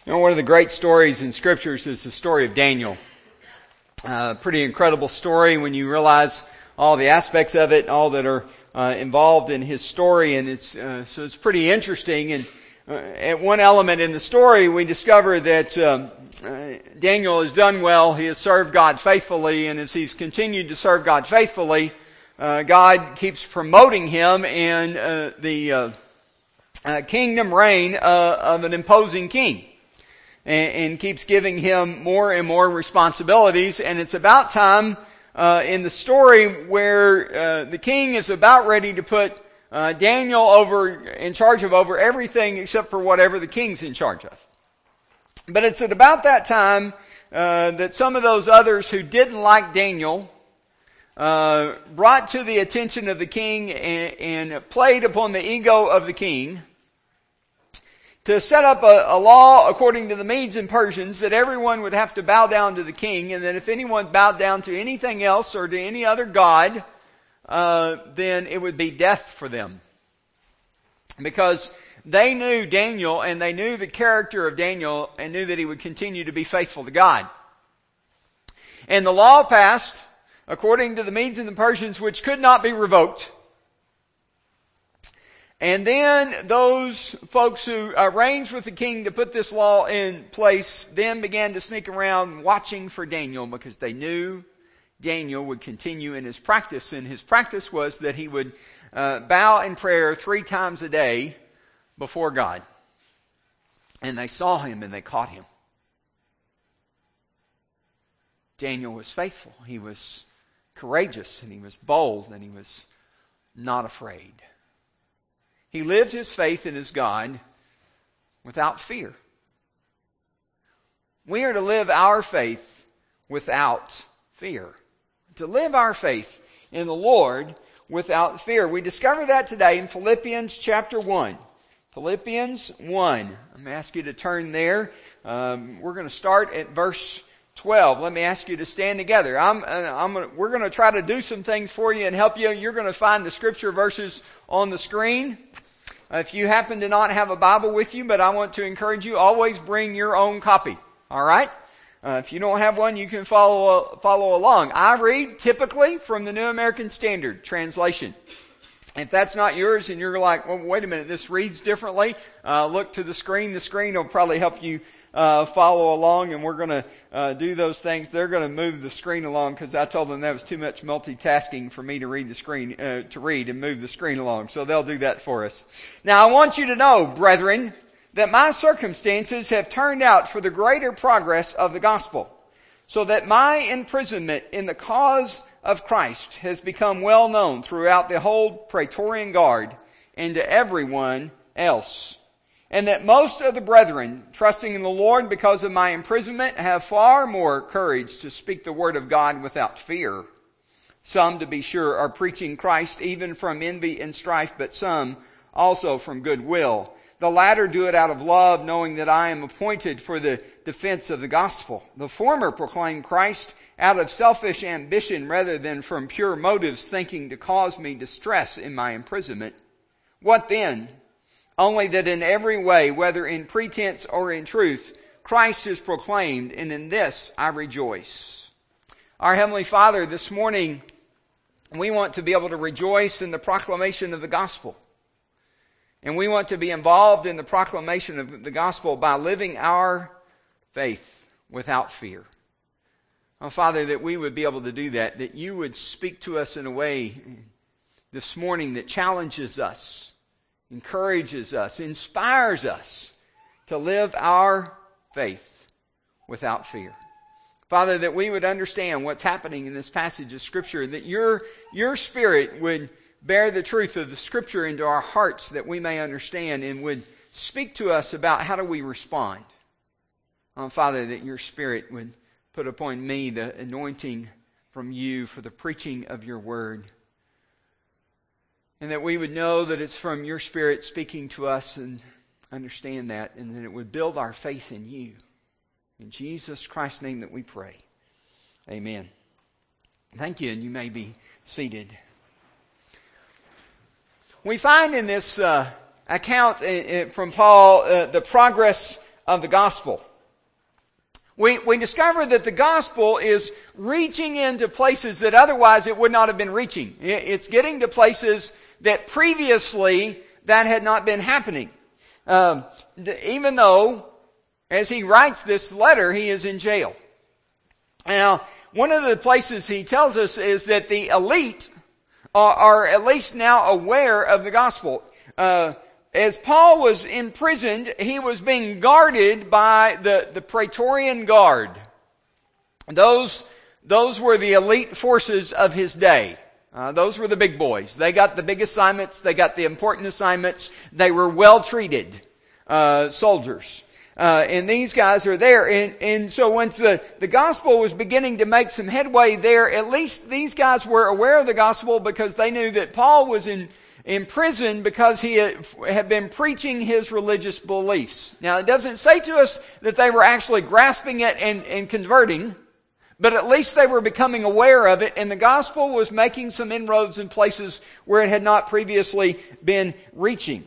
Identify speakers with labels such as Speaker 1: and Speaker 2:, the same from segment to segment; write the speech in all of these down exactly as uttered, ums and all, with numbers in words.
Speaker 1: You know, one of the great stories in Scriptures is the story of Daniel. Uh, pretty incredible story when you realize all the aspects of it, all that are uh, involved in his story, and it's uh, so it's pretty interesting. And uh, at one element in the story, we discover that um, uh, Daniel has done well. He has served God faithfully, and as he's continued to serve God faithfully, uh, God keeps promoting him in uh, the uh, uh, kingdom reign uh, of an imposing king. And keeps giving him more and more responsibilities. And it's about time uh, in the story where uh, the king is about ready to put uh, Daniel over in charge of over everything except for whatever the king's in charge of. But it's at about that time uh, that some of those others who didn't like Daniel uh, brought to the attention of the king and, and played upon the ego of the king to set up a, a law according to the Medes and Persians that everyone would have to bow down to the king, and that if anyone bowed down to anything else or to any other god, uh, then it would be death for them. Because they knew Daniel, and they knew the character of Daniel, and knew that he would continue to be faithful to God. And the law passed according to the Medes and the Persians, which could not be revoked. And then those folks who arranged with the king to put this law in place then began to sneak around watching for Daniel, because they knew Daniel would continue in his practice. And his practice was that he would uh, bow in prayer three times a day before God. And they saw him and they caught him. Daniel was faithful. He was courageous and he was bold and he was not afraid. He lived his faith in his God without fear. We are to live our faith without fear. To live our faith in the Lord without fear. We discover that today in Philippians chapter one. Philippians one. I'm going to ask you to turn there. Um, we're going to start at verse twelve. Let me ask you to stand together. I'm, I'm gonna, we're going to try to do some things for you and help you. You're going to find the scripture verses on the screen. Uh, if you happen to not have a Bible with you, but I want to encourage you, always bring your own copy. All right? Uh, if you don't have one, you can follow follow along. I read typically from the New American Standard Translation. If that's not yours and you're like, well, wait a minute, this reads differently, uh, look to the screen. The screen will probably help you uh, follow along, and we're going to uh, do those things. They're going to move the screen along because I told them that was too much multitasking for me to read the screen, uh, to read and move the screen along. So they'll do that for us. Now, I want you to know, brethren, that my circumstances have turned out for the greater progress of the gospel, so that my imprisonment in the cause of Christ has become well known throughout the whole Praetorian Guard and to everyone else. And that most of the brethren, trusting in the Lord because of my imprisonment, have far more courage to speak the word of God without fear. Some, to be sure, are preaching Christ even from envy and strife, but some also from goodwill. The latter do it out of love, knowing that I am appointed for the defense of the gospel. The former proclaim Christ out of selfish ambition rather than from pure motives, thinking to cause me distress in my imprisonment. What then? Only that in every way, whether in pretense or in truth, Christ is proclaimed, and in this I rejoice. Our Heavenly Father, this morning, we want to be able to rejoice in the proclamation of the gospel. And we want to be involved in the proclamation of the gospel by living our faith without fear. Oh, Father, that we would be able to do that, that you would speak to us in a way this morning that challenges us, encourages us, inspires us to live our faith without fear. Father, that we would understand what's happening in this passage of Scripture, that your, your Spirit would bear the truth of the Scripture into our hearts that we may understand, and would speak to us about how do we respond. Oh, Father, that your Spirit would put upon me the anointing from you for the preaching of your word. And that we would know that it's from your Spirit speaking to us, and understand that, and that it would build our faith in you. In Jesus Christ's name that we pray. Amen. Thank you, and you may be seated. We find in this uh, account uh, from Paul uh, the progress of the gospel. We, we discover that the gospel is reaching into places that otherwise it would not have been reaching. It's getting to places that previously that had not been happening. Um, even though, as he writes this letter, he is in jail. Now, one of the places he tells us is that the elite are, are at least now aware of the gospel. Uh, As Paul was imprisoned, he was being guarded by the, the Praetorian Guard. Those, those were the elite forces of his day. Uh, those were the big boys. They got the big assignments. They got the important assignments. They were well-treated uh, soldiers. Uh, and these guys are there. And, and so once the, the gospel was beginning to make some headway there, at least these guys were aware of the gospel because they knew that Paul was in in prison because he had been preaching his religious beliefs. Now, it doesn't say to us that they were actually grasping it and, and converting, but at least they were becoming aware of it, and the gospel was making some inroads in places where it had not previously been reaching.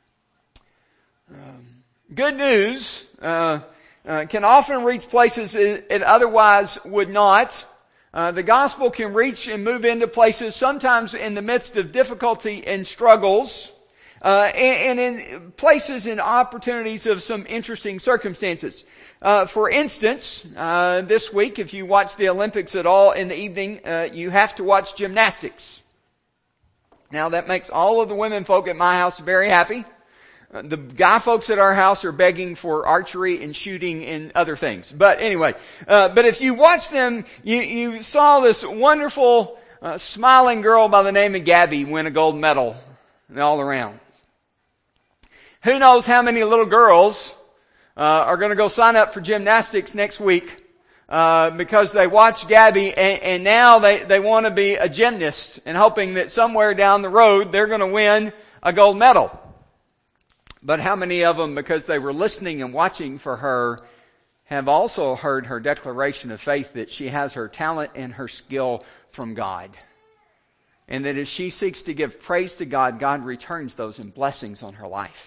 Speaker 1: Um, good news uh, uh, can often reach places it, it otherwise would not. Uh, the gospel can reach and move into places sometimes in the midst of difficulty and struggles, uh, and, and in places and opportunities of some interesting circumstances. Uh, for instance, uh, this week, if you watch the Olympics at all in the evening, uh, you have to watch gymnastics. Now, that makes all of the women folk at my house very happy. Uh, the guy folks at our house are begging for archery and shooting and other things. But anyway, uh, but if you watch them, you, you saw this wonderful, uh, smiling girl by the name of Gabby win a gold medal all around. Who knows how many little girls uh, are going to go sign up for gymnastics next week uh, because they watched Gabby and, and now they, they want to be a gymnast and hoping that somewhere down the road they're going to win a gold medal. But how many of them, because they were listening and watching for her, have also heard her declaration of faith that she has her talent and her skill from God? And that as she seeks to give praise to God, God returns those in blessings on her life.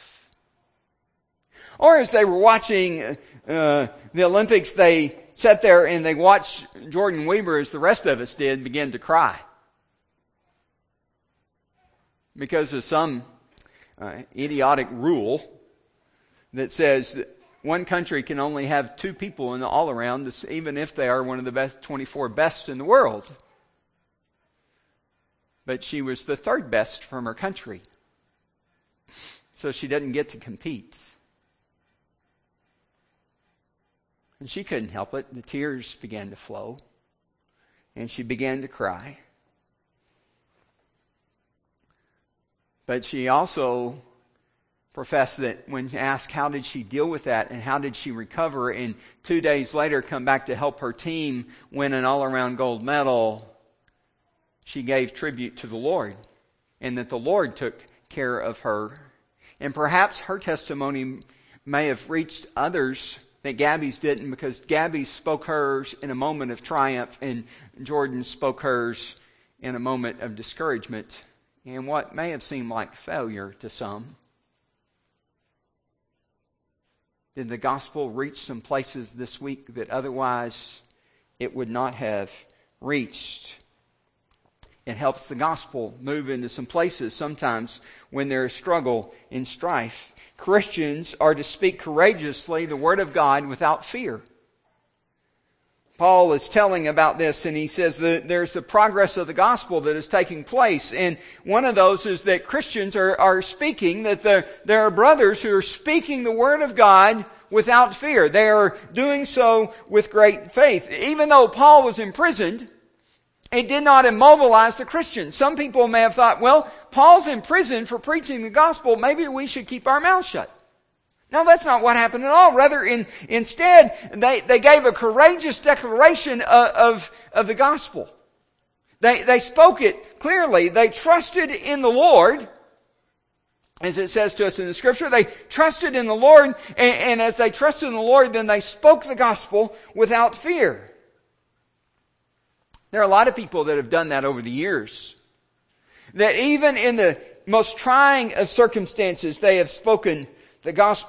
Speaker 1: Or as they were watching uh, the Olympics, they sat there and they watched Jordan Weber, as the rest of us did, begin to cry. Because of some Uh, idiotic rule that says that one country can only have two people in the all-around, even if they are one of the best twenty-four best in the world. But she was the third best from her country, so she doesn't get to compete. And she couldn't help it. The tears began to flow, and she began to cry. But she also professed that when asked how did she deal with that and how did she recover and two days later come back to help her team win an all-around gold medal, she gave tribute to the Lord and that the Lord took care of her. And perhaps her testimony may have reached others that Gabby's didn't, because Gabby spoke hers in a moment of triumph and Jordan spoke hers in a moment of discouragement and what may have seemed like failure to some. Did the gospel reach some places this week that otherwise it would not have reached? It helps the gospel move into some places sometimes when there is struggle and strife. Christians are to speak courageously the Word of God without fear. Paul is telling about this, and he says that there's the progress of the gospel that is taking place. And one of those is that Christians are, are speaking, that there, there are brothers who are speaking the Word of God without fear. They are doing so with great faith. Even though Paul was imprisoned, it did not immobilize the Christians. Some people may have thought, well, Paul's in prison for preaching the gospel. Maybe we should keep our mouths shut. No, that's not what happened at all. Rather, in, instead, they, they gave a courageous declaration of, of, of the gospel. They, they spoke it clearly. They trusted in the Lord. As it says to us in the Scripture, they trusted in the Lord, and, and as they trusted in the Lord, then they spoke the gospel without fear. There are a lot of people that have done that over the years. That even in the most trying of circumstances, they have spoken the gospel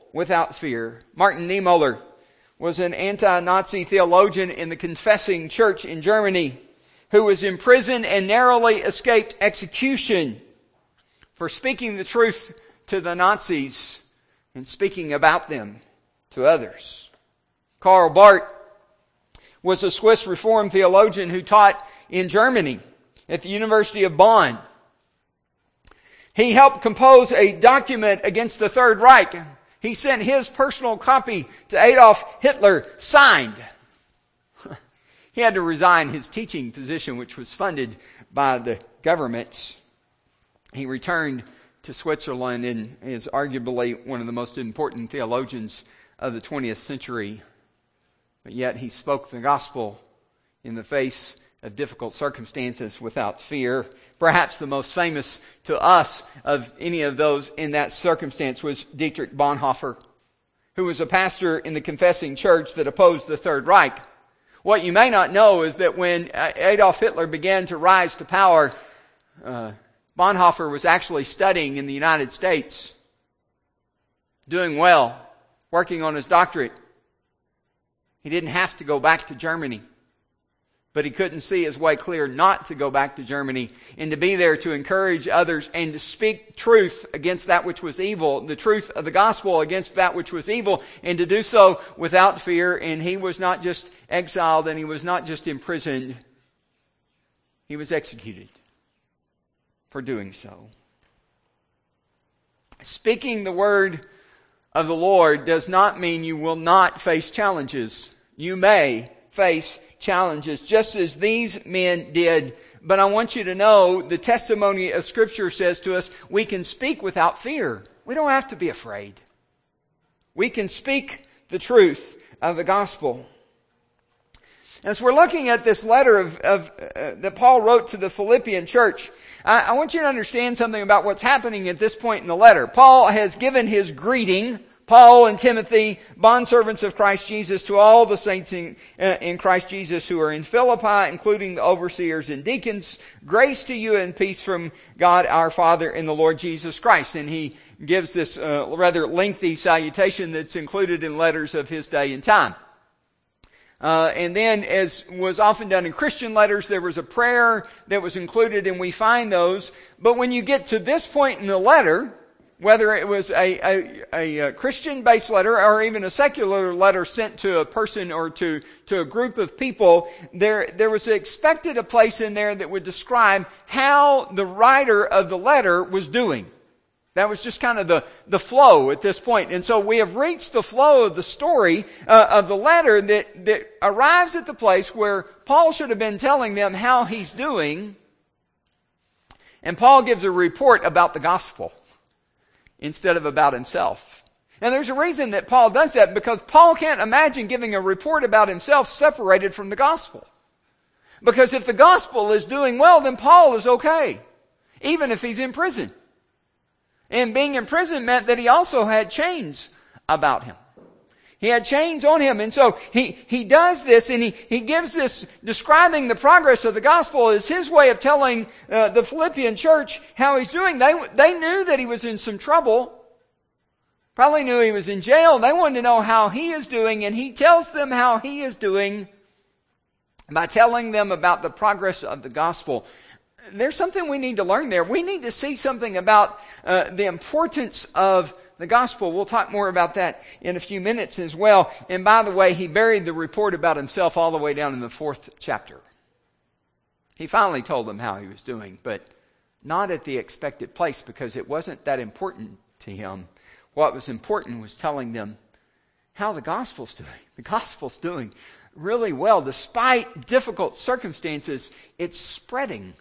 Speaker 1: without fear. Martin Niemöller was an anti-Nazi theologian in the Confessing Church in Germany who was imprisoned and narrowly escaped execution for speaking the truth to the Nazis and speaking about them to others. Karl Barth was a Swiss Reformed theologian who taught in Germany at the University of Bonn. He helped compose a document against the Third Reich. He sent his personal copy to Adolf Hitler, signed. He had to resign his teaching position, which was funded by the government. He returned to Switzerland and is arguably one of the most important theologians of the twentieth century. But yet he spoke the gospel in the face of difficult circumstances without fear. Perhaps the most famous to us of any of those in that circumstance was Dietrich Bonhoeffer, who was a pastor in the Confessing Church that opposed the Third Reich. What you may not know is that when Adolf Hitler began to rise to power, uh, Bonhoeffer was actually studying in the United States, doing well, working on his doctorate. He didn't have to go back to Germany. But he couldn't see his way clear not to go back to Germany and to be there to encourage others and to speak truth against that which was evil, the truth of the gospel against that which was evil, and to do so without fear. And he was not just exiled and he was not just imprisoned. He was executed for doing so. Speaking the word of the Lord does not mean you will not face challenges. You may face challenges, just as these men did. But I want you to know the testimony of Scripture says to us, we can speak without fear. We don't have to be afraid. We can speak the truth of the gospel. As we're looking at this letter of, of uh, that Paul wrote to the Philippian church, I, I want you to understand something about what's happening at this point in the letter. Paul has given his greeting, Paul and Timothy, bondservants of Christ Jesus, to all the saints in, uh, in Christ Jesus who are in Philippi, including the overseers and deacons. Grace to you and peace from God our Father and the Lord Jesus Christ. And he gives this uh, rather lengthy salutation that's included in letters of his day and time. Uh, and then, as was often done in Christian letters, there was a prayer that was included, and we find those. But when you get to this point in the letter, whether it was a, a, a Christian-based letter or even a secular letter sent to a person or to, to a group of people, there, there was expected a place in there that would describe how the writer of the letter was doing. That was just kind of the, the flow at this point. And so we have reached the flow of the story uh, of the letter that, that arrives at the place where Paul should have been telling them how he's doing. And Paul gives a report about the gospel instead of about himself. And there's a reason that Paul does that, because Paul can't imagine giving a report about himself separated from the gospel. Because if the gospel is doing well, then Paul is okay, even if he's in prison. And being in prison meant that he also had chains about him. He had chains on him. And so he, he does this, and he, he gives this, describing the progress of the gospel as his way of telling uh, the Philippian church how he's doing. They, they knew that he was in some trouble. Probably knew he was in jail. They wanted to know how he is doing, and he tells them how he is doing by telling them about the progress of the gospel. There's something we need to learn there. We need to see something about uh, the importance of the gospel. We'll talk more about that in a few minutes as well. And by the way, he buried the report about himself all the way down in the fourth chapter. He finally told them how he was doing, but not at the expected place, because it wasn't that important to him. What was important was telling them how the gospel's doing. The gospel's doing really well. Despite difficult circumstances, it's spreading.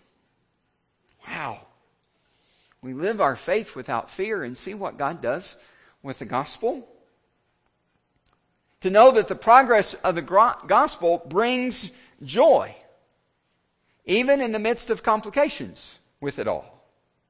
Speaker 1: Wow. We live our faith without fear and see what God does with the gospel. To know that the progress of the gospel brings joy, even in the midst of complications with it all.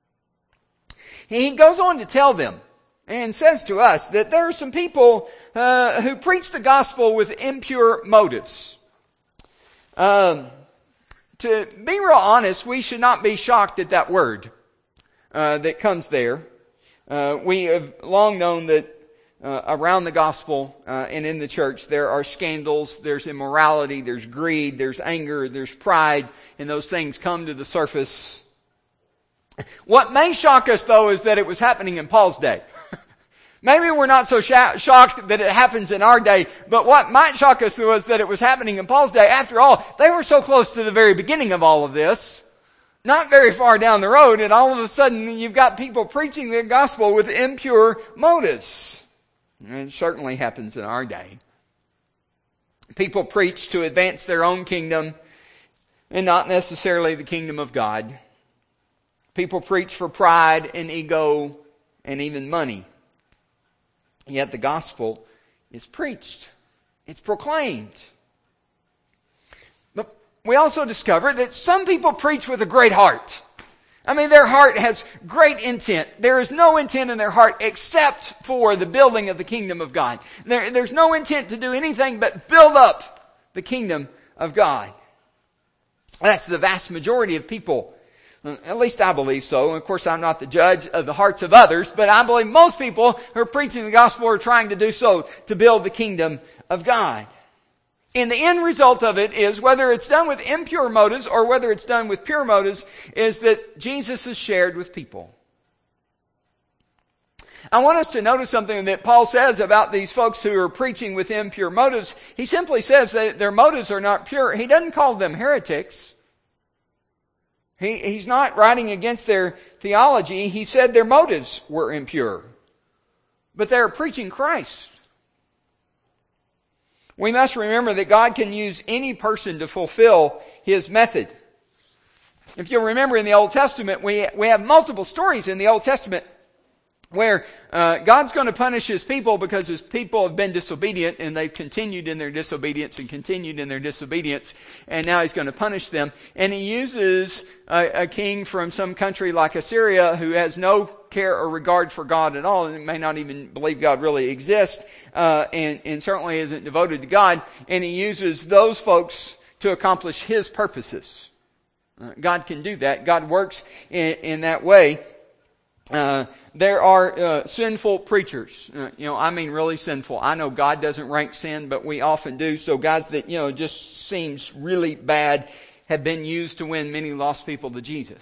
Speaker 1: He goes on to tell them and says to us that there are some people uh, who preach the gospel with impure motives. Um... To be real honest, we should not be shocked at that word uh, that comes there. Uh, we have long known that uh, around the gospel uh, and in the church, there are scandals, there's immorality, there's greed, there's anger, there's pride, and those things come to the surface. What may shock us, though, is that it was happening in Paul's day. Maybe we're not so sh- shocked that it happens in our day, but what might shock us was that it was happening in Paul's day. After all, they were so close to the very beginning of all of this, not very far down the road, and all of a sudden you've got people preaching the gospel with impure motives. And it certainly happens in our day. People preach to advance their own kingdom and not necessarily the kingdom of God. People preach for pride and ego and even money. Yet the gospel is preached. It's proclaimed. But we also discover that some people preach with a great heart. I mean, their heart has great intent. There is no intent in their heart except for the building of the kingdom of God. There, there's no intent to do anything but build up the kingdom of God. That's the vast majority of people. At least I believe so. Of course, I'm not the judge of the hearts of others, but I believe most people who are preaching the gospel are trying to do so to build the kingdom of God. And the end result of it is, whether it's done with impure motives or whether it's done with pure motives, is that Jesus is shared with people. I want us to notice something that Paul says about these folks who are preaching with impure motives. He simply says that their motives are not pure. He doesn't call them heretics. He, he's not writing against their theology. He said their motives were impure. But they're preaching Christ. We must remember that God can use any person to fulfill His method. If you'll remember in the Old Testament, we, we have multiple stories in the Old Testament where uh, God's going to punish His people because His people have been disobedient and they've continued in their disobedience and continued in their disobedience, and now He's going to punish them. And He uses a, a king from some country like Assyria who has no care or regard for God at all and may not even believe God really exists, uh, and, and certainly isn't devoted to God, and He uses those folks to accomplish His purposes. Uh, God can do that. God works in, in that way. Uh, there are uh, sinful preachers. Uh, you know, I mean really sinful. I know God doesn't rank sin, but we often do. So guys that, you know, just seems really bad have been used to win many lost people to Jesus.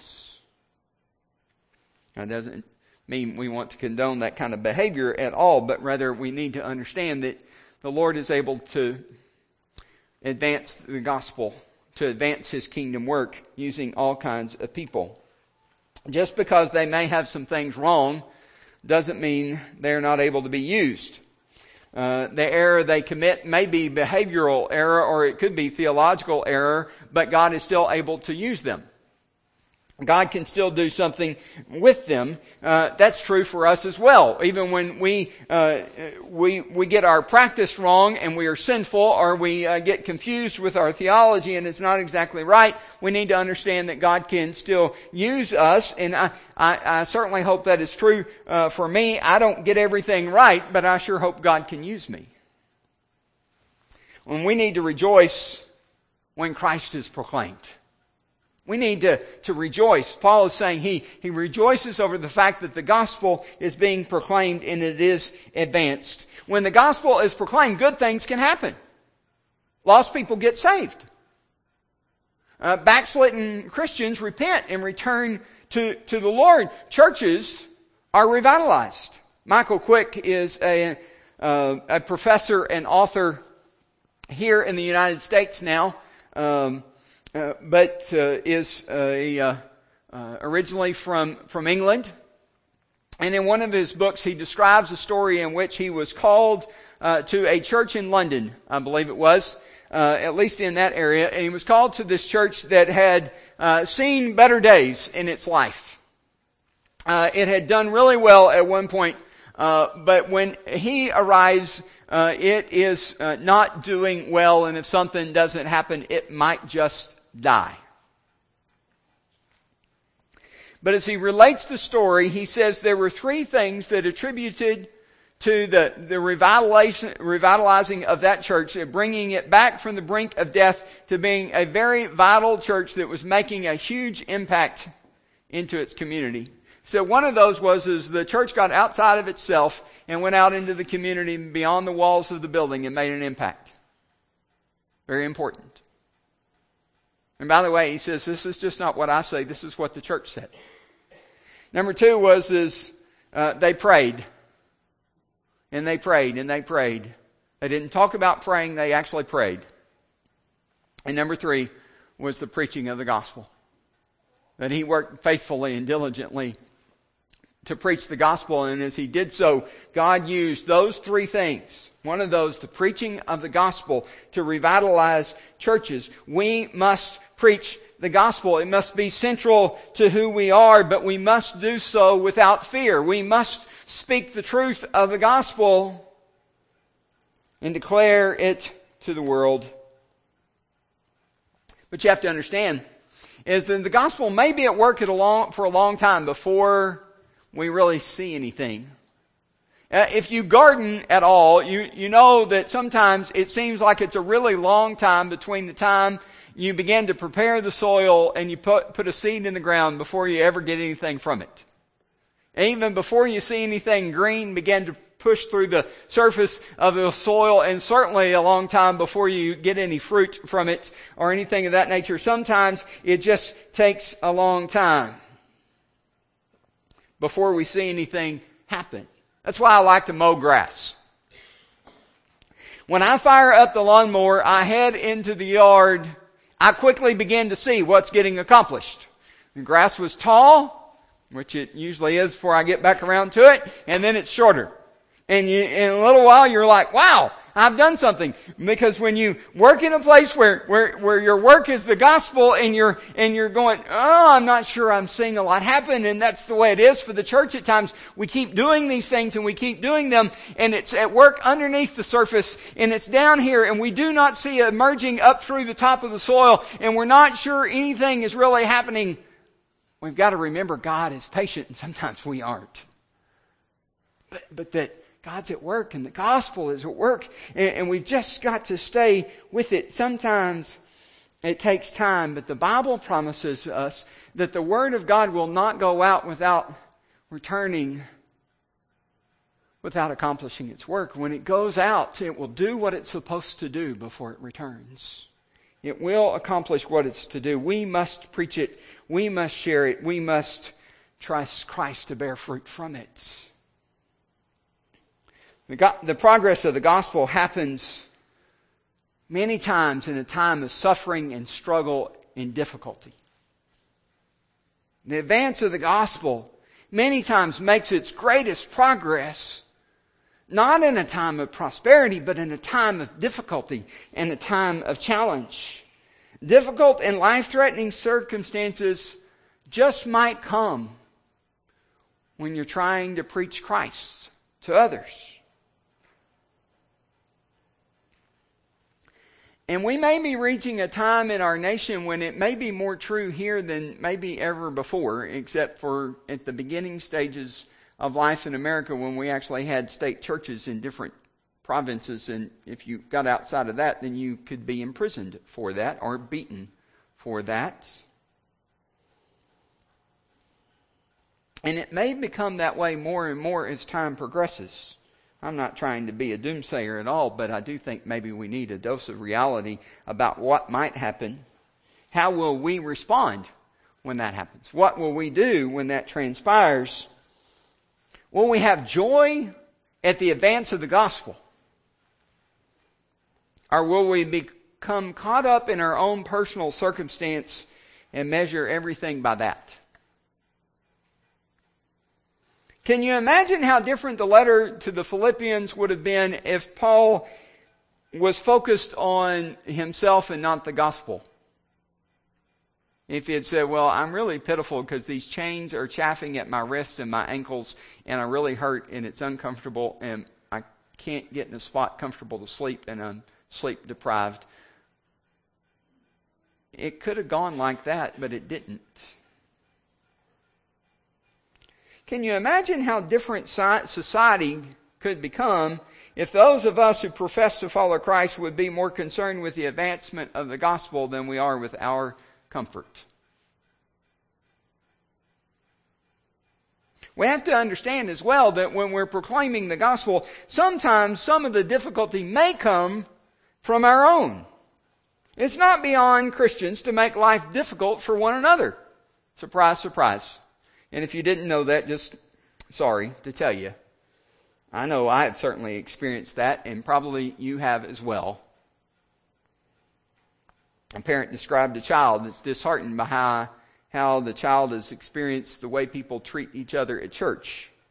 Speaker 1: That doesn't mean we want to condone that kind of behavior at all, but rather we need to understand that the Lord is able to advance the gospel, to advance His kingdom work using all kinds of people. Just because they may have some things wrong doesn't mean they're not able to be used. Uh, the error they commit may be behavioral error or it could be theological error, but God is still able to use them. God can still do something with them. Uh, that's true for us as well. Even when we uh, we we get our practice wrong and we are sinful, or we uh, get confused with our theology and it's not exactly right, we need to understand that God can still use us. And I I, I certainly hope that is true uh, for me. I don't get everything right, but I sure hope God can use me. When we need to rejoice when Christ is proclaimed. We need to, to rejoice. Paul is saying he, he rejoices over the fact that the gospel is being proclaimed and it is advanced. When the gospel is proclaimed, good things can happen. Lost people get saved. Uh, backslidden Christians repent and return to, to the Lord. Churches are revitalized. Michael Quick is a, uh, a professor and author here in the United States now. Um, Uh, but uh, is uh, uh, uh, originally from, from England. And in one of his books, he describes a story in which he was called uh, to a church in London, I believe it was, uh, at least in that area. And he was called to this church that had uh, seen better days in its life. Uh, it had done really well at one point, uh, but when he arrives, uh, it is uh, not doing well, and if something doesn't happen, it might just die. But as he relates the story, he says there were three things that attributed to the, the revitalization, revitalizing of that church, bringing it back from the brink of death to being a very vital church that was making a huge impact into its community. So one of those was is the church got outside of itself and went out into the community beyond the walls of the building and made an impact. Very important. And by the way, he says, this is just not what I say, this is what the church said. Number two was is uh, they prayed. And they prayed and they prayed. They didn't talk about praying, they actually prayed. And number three was the preaching of the gospel. That he worked faithfully and diligently to preach the gospel. And as he did so, God used those three things. One of those, the preaching of the gospel, to revitalize churches. We must preach the gospel. It must be central to who we are, but we must do so without fear. We must speak the truth of the gospel and declare it to the world. But you have to understand is that the gospel may be at work at a long, for a long time before we really see anything. Uh, if you garden at all, you, you know that sometimes it seems like it's a really long time between the time you begin to prepare the soil and you put, put a seed in the ground before you ever get anything from it. And even before you see anything green begin to push through the surface of the soil, and certainly a long time before you get any fruit from it or anything of that nature. Sometimes it just takes a long time before we see anything happen. That's why I like to mow grass. When I fire up the lawnmower, I head into the yard, I quickly begin to see what's getting accomplished. The grass was tall, which it usually is before I get back around to it, and then it's shorter. And you, in a little while you're like, wow, I've done something. Because when you work in a place where, where, where your work is the gospel and you're, and you're going, oh, I'm not sure I'm seeing a lot happen. And that's the way it is for the church at times. We keep doing these things and we keep doing them, and it's at work underneath the surface and it's down here, and we do not see it emerging up through the top of the soil, and we're not sure anything is really happening. We've got to remember God is patient, and sometimes we aren't. But, but that God's at work and the gospel is at work, and, and we've just got to stay with it. Sometimes it takes time, but the Bible promises us that the Word of God will not go out without returning, without accomplishing its work. When it goes out, it will do what it's supposed to do before it returns. It will accomplish what it's to do. We must preach it. We must share it. We must trust Christ to bear fruit from it. The, go- the progress of the gospel happens many times in a time of suffering and struggle and difficulty. The advance of the gospel many times makes its greatest progress not in a time of prosperity, but in a time of difficulty and a time of challenge. Difficult and life-threatening circumstances just might come when you're trying to preach Christ to others. And we may be reaching a time in our nation when it may be more true here than maybe ever before, except for at the beginning stages of life in America when we actually had state churches in different provinces. And if you got outside of that, then you could be imprisoned for that or beaten for that. And it may become that way more and more as time progresses. I'm not trying to be a doomsayer at all, but I do think maybe we need a dose of reality about what might happen. How will we respond when that happens? What will we do when that transpires? Will we have joy at the advance of the gospel? Or will we become caught up in our own personal circumstance and measure everything by that? Can you imagine how different the letter to the Philippians would have been if Paul was focused on himself and not the gospel? If he had said, well, I'm really pitiful because these chains are chafing at my wrists and my ankles, and I really hurt, and it's uncomfortable, and I can't get in a spot comfortable to sleep, and I'm sleep deprived. It could have gone like that, but it didn't. Can you imagine how different society could become if those of us who profess to follow Christ would be more concerned with the advancement of the gospel than we are with our comfort? We have to understand as well that when we're proclaiming the gospel, sometimes some of the difficulty may come from our own. It's not beyond Christians to make life difficult for one another. Surprise, surprise. And if you didn't know that, just sorry to tell you. I know I have certainly experienced that, and probably you have as well. A parent described a child that's disheartened by how, how the child has experienced the way people treat each other at church.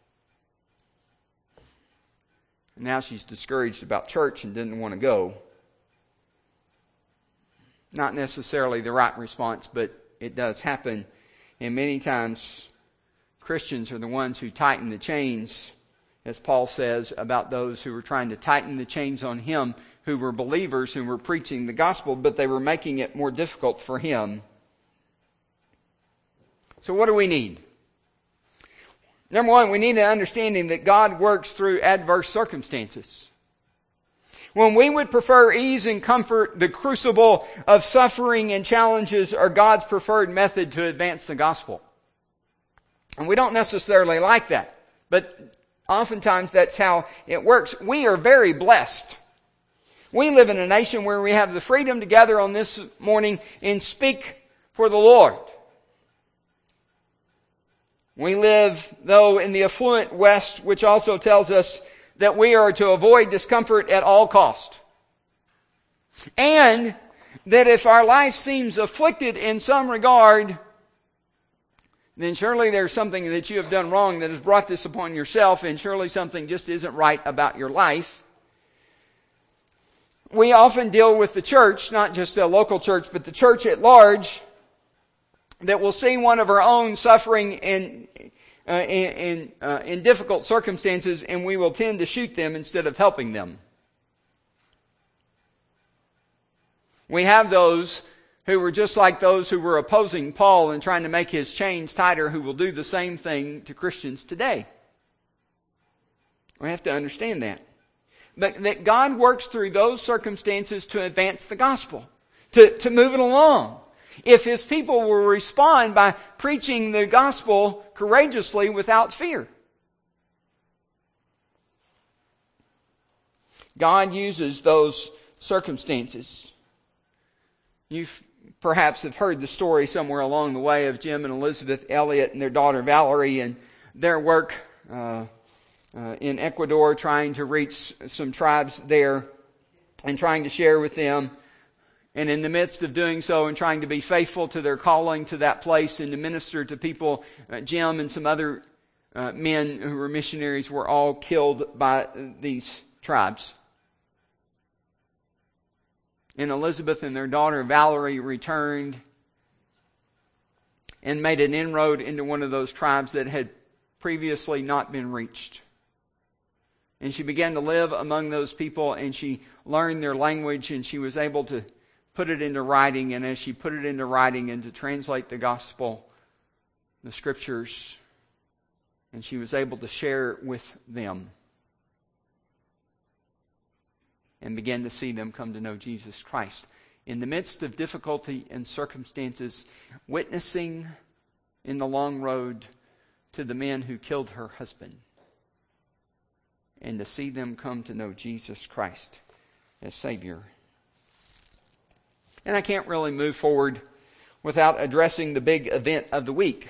Speaker 1: And now she's discouraged about church and didn't want to go. Not necessarily the right response, but it does happen. And many times, Christians are the ones who tighten the chains, as Paul says about those who were trying to tighten the chains on him, who were believers, who were preaching the gospel, but they were making it more difficult for him. So what do we need? Number one, we need an understanding that God works through adverse circumstances. When we would prefer ease and comfort, the crucible of suffering and challenges are God's preferred method to advance the gospel. And we don't necessarily like that, but oftentimes that's how it works. We are very blessed. We live in a nation where we have the freedom to gather on this morning and speak for the Lord. We live, though, in the affluent West, which also tells us that we are to avoid discomfort at all cost. And that if our life seems afflicted in some regard, then surely there's something that you have done wrong that has brought this upon yourself, and surely something just isn't right about your life. We often deal with the church, not just a local church, but the church at large, that will see one of our own suffering in uh, in in, uh, in difficult circumstances, and we will tend to shoot them instead of helping them. We have those who were just like those who were opposing Paul and trying to make his chains tighter, who will do the same thing to Christians today. We have to understand that. But that God works through those circumstances to advance the gospel, to, to move it along. If His people will respond by preaching the gospel courageously without fear. God uses those circumstances. You perhaps have heard the story somewhere along the way of Jim and Elizabeth Elliott and their daughter Valerie and their work uh, uh, in Ecuador, trying to reach some tribes there and trying to share with them. And in the midst of doing so and trying to be faithful to their calling to that place and to minister to people, uh, Jim and some other uh, men who were missionaries were all killed by these tribes. And Elizabeth and their daughter Valerie returned and made an inroad into one of those tribes that had previously not been reached. And she began to live among those people, and she learned their language, and she was able to put it into writing. And as she put it into writing and to translate the gospel, the scriptures, and she was able to share with them and began to see them come to know Jesus Christ. In the midst of difficulty and circumstances, witnessing in the long road to the men who killed her husband, and to see them come to know Jesus Christ as Savior. And I can't really move forward without addressing the big event of the week.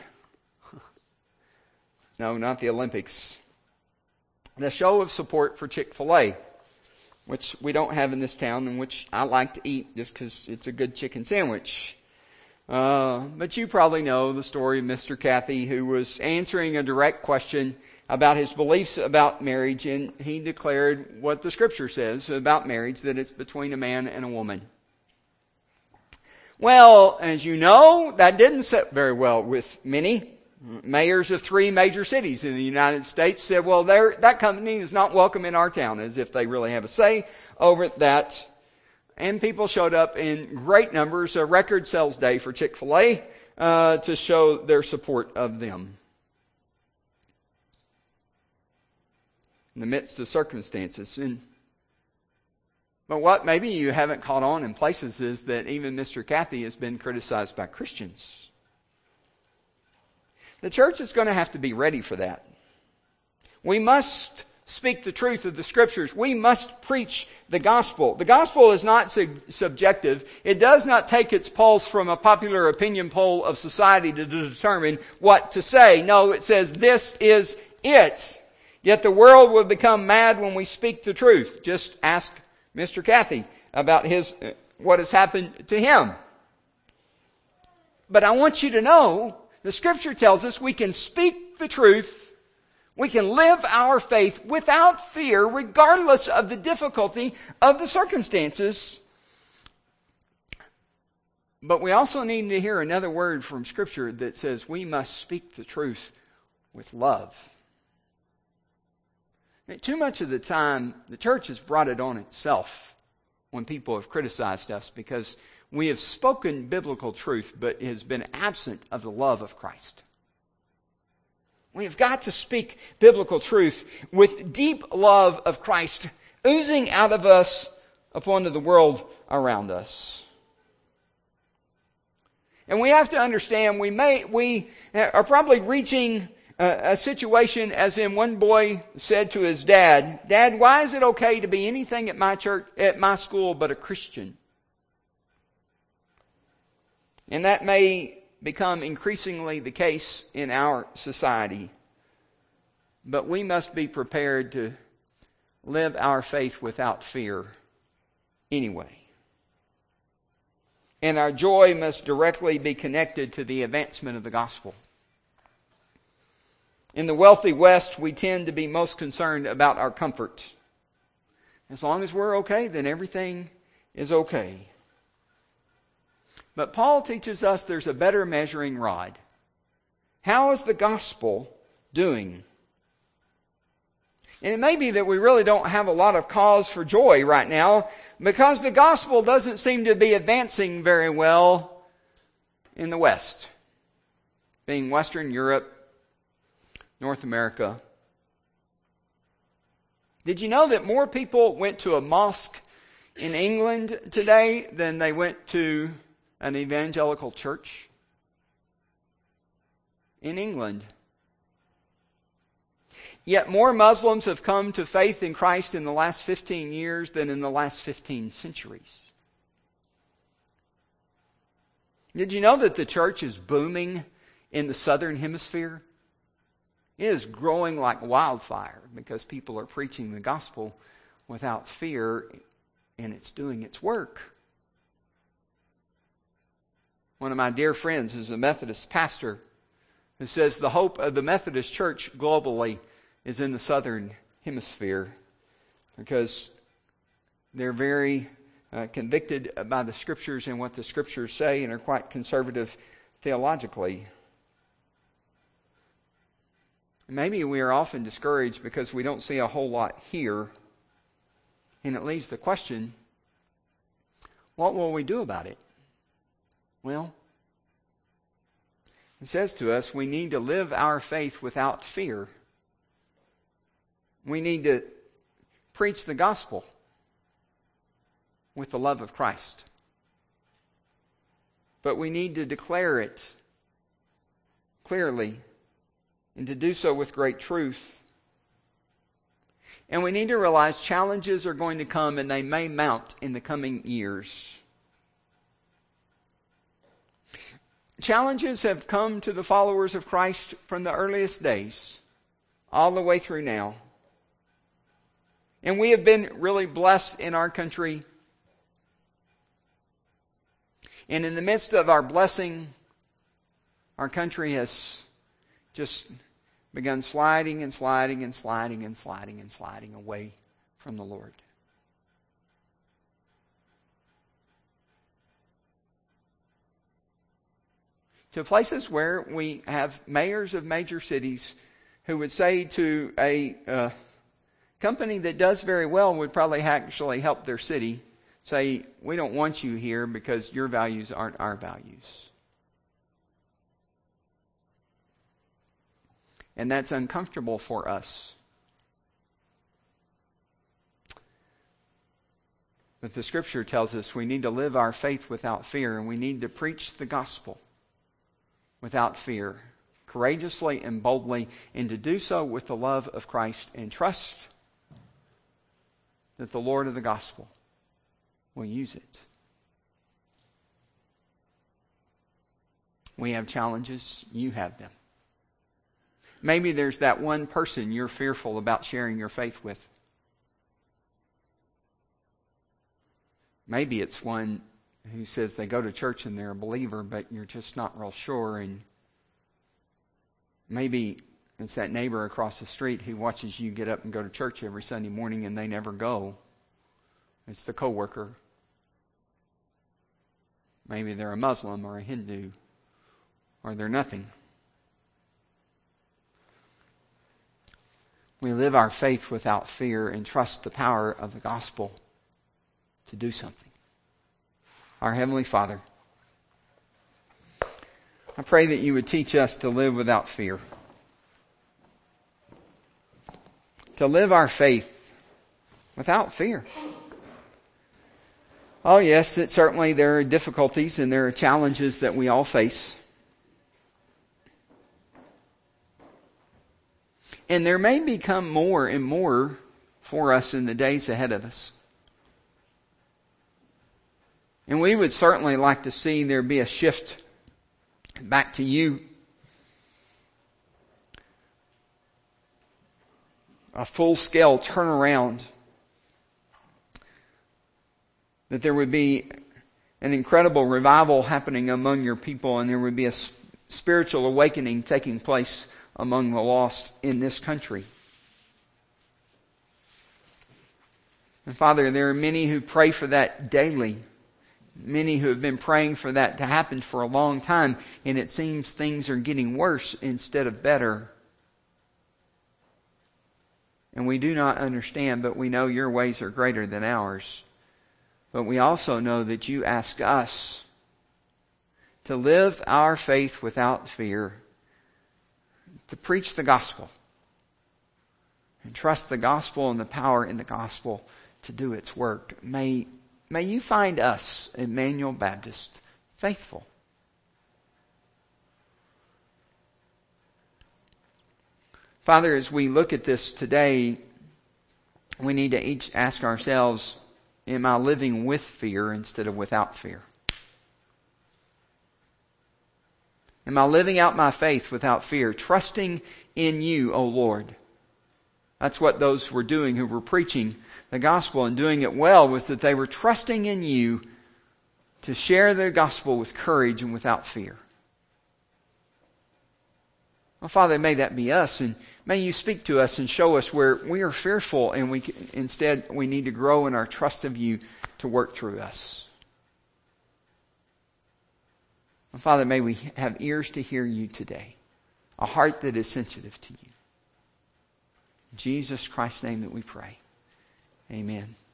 Speaker 1: No, not the Olympics. The show of support for Chick-fil-A, which we don't have in this town, and which I like to eat just because it's a good chicken sandwich. Uh, but you probably know the story of Mister Cathy, who was answering a direct question about his beliefs about marriage, and he declared what the Scripture says about marriage, that it's between a man and a woman. Well, as you know, that didn't sit very well with many. Mayors of three major cities in the United States said, well, that company is not welcome in our town, as if they really have a say over that. And people showed up in great numbers, a record sales day for Chick-fil-A, uh, to show their support of them. In the midst of circumstances. And, but what maybe you haven't caught on in places is that even Mister Cathy has been criticized by Christians. The church is going to have to be ready for that. We must speak the truth of the Scriptures. We must preach the gospel. The gospel is not sub- subjective. It does not take its pulse from a popular opinion poll of society to determine what to say. No, it says this is it. Yet the world will become mad when we speak the truth. Just ask Mister Cathy about his uh, what has happened to him. But I want you to know, the Scripture tells us we can speak the truth. We can live our faith without fear, regardless of the difficulty of the circumstances. But we also need to hear another word from Scripture that says we must speak the truth with love. Now, too much of the time, the church has brought it on itself when people have criticized us because we have spoken biblical truth, but it has been absent of the love of Christ. We have got to speak biblical truth with deep love of Christ oozing out of us upon the world around us. And we have to understand we may we are probably reaching a, a situation as in one boy said to his dad, "Dad, why is it okay to be anything at my church, at my school but a Christian?" And that may become increasingly the case in our society. But we must be prepared to live our faith without fear anyway. And our joy must directly be connected to the advancement of the gospel. In the wealthy West, we tend to be most concerned about our comfort. As long as we're okay, then everything is okay. But Paul teaches us there's a better measuring rod. How is the gospel doing? And it may be that we really don't have a lot of cause for joy right now because the gospel doesn't seem to be advancing very well in the West, being Western Europe, North America. Did you know that more people went to a mosque in England today than they went to an evangelical church? In England. Yet more Muslims have come to faith in Christ in the last fifteen years than in the last fifteen centuries. Did you know that the church is booming in the southern hemisphere? It is growing like wildfire because people are preaching the gospel without fear and it's doing its work. One of my dear friends is a Methodist pastor who says the hope of the Methodist Church globally is in the southern hemisphere because they're very uh, convicted by the Scriptures and what the Scriptures say and are quite conservative theologically. Maybe we are often discouraged because we don't see a whole lot here. And it leaves the question, what will we do about it? Well, it says to us we need to live our faith without fear. We need to preach the gospel with the love of Christ. But we need to declare it clearly and to do so with great truth. And we need to realize challenges are going to come and they may mount in the coming years. Challenges have come to the followers of Christ from the earliest days all the way through now. And we have been really blessed in our country. And in the midst of our blessing, our country has just begun sliding and sliding and sliding and sliding and sliding away from the Lord. To places where we have mayors of major cities who would say to a uh, company that does very well would probably actually help their city say, we don't want you here because your values aren't our values. And that's uncomfortable for us. But the Scripture tells us we need to live our faith without fear, and we need to preach the gospel without fear, courageously and boldly, and to do so with the love of Christ, and trust that the Lord of the gospel will use it. We have challenges. You have them. Maybe there's that one person you're fearful about sharing your faith with. Maybe it's one who says they go to church and they're a believer, but you're just not real sure. And maybe it's that neighbor across the street who watches you get up and go to church every Sunday morning and they never go. It's the coworker. Maybe they're a Muslim or a Hindu, or they're nothing. We live our faith without fear and trust the power of the gospel to do something. Our Heavenly Father, I pray that you would teach us to live without fear. To live our faith without fear. Oh yes, that certainly there are difficulties and there are challenges that we all face. And there may become more and more for us in the days ahead of us. And we would certainly like to see there be a shift back to you. A full-scale turnaround. That there would be an incredible revival happening among your people, and there would be a spiritual awakening taking place among the lost in this country. And Father, there are many who pray for that daily. Many who have been praying for that to happen for a long time, and it seems things are getting worse instead of better. And we do not understand, but we know your ways are greater than ours. But we also know that you ask us to live our faith without fear, to preach the gospel, and trust the gospel and the power in the gospel to do its work. May, may you find us, Emmanuel Baptist, faithful. Father, as we look at this today, we need to each ask ourselves, am I living with fear instead of without fear? Am I living out my faith without fear, trusting in you, O Lord? That's what those were doing who were preaching the gospel and doing it well, was that they were trusting in you to share the gospel with courage and without fear. Well, Father, may that be us, and may you speak to us and show us where we are fearful and we instead we need to grow in our trust of you to work through us. And Father, may we have ears to hear you today, a heart that is sensitive to you. In Jesus Christ's name that we pray. Amen.